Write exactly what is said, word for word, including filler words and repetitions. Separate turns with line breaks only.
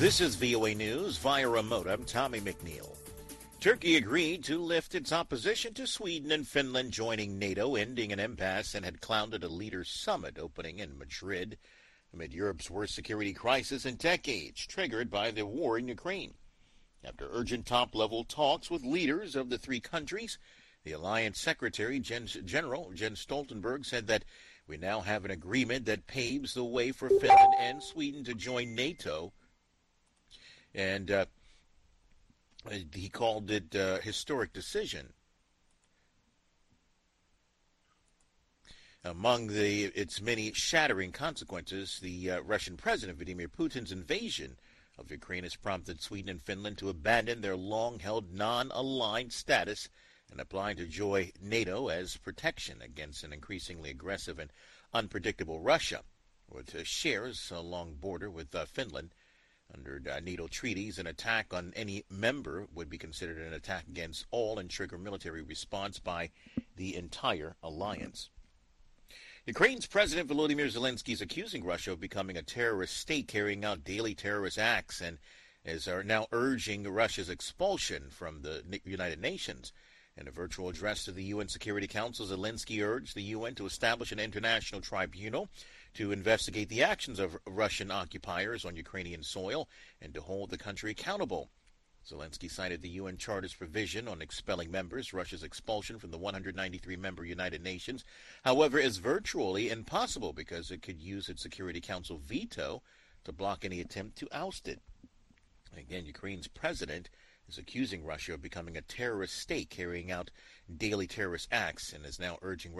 This is V O A News via remote. I'm Tommy McNeil. Turkey agreed to lift its opposition to Sweden and Finland joining NATO, ending an impasse, and had clouded a leaders' summit opening in Madrid amid Europe's worst security crisis in decades, triggered by the war in Ukraine. After urgent top-level talks with leaders of the three countries, the Alliance Secretary General Jens Stoltenberg said that we now have an agreement that paves the way for Finland and Sweden to join NATO. And uh, he called it a historic decision. Among the, its many shattering consequences, the uh, Russian President Vladimir Putin's invasion of Ukraine has prompted Sweden and Finland to abandon their long-held non-aligned status and apply to join NATO as protection against an increasingly aggressive and unpredictable Russia, which uh, shares a long border with uh, Finland. Under uh, NATO treaties, an attack on any member would be considered an attack against all and trigger military response by the entire alliance. Ukraine's President Volodymyr Zelensky is accusing Russia of becoming a terrorist state carrying out daily terrorist acts and is are now urging Russia's expulsion from the United Nations. In a virtual address to the U N Security Council, Zelensky urged the U N to establish an international tribunal to investigate the actions of Russian occupiers on Ukrainian soil and to hold the country accountable. Zelensky cited the U N Charter's provision on expelling members. Russia's expulsion from the one hundred ninety-three member United Nations, however, is virtually impossible because it could use its Security Council veto to block any attempt to oust it. Again, Ukraine's president is accusing Russia of becoming a terrorist state carrying out daily terrorist acts and is now urging Russia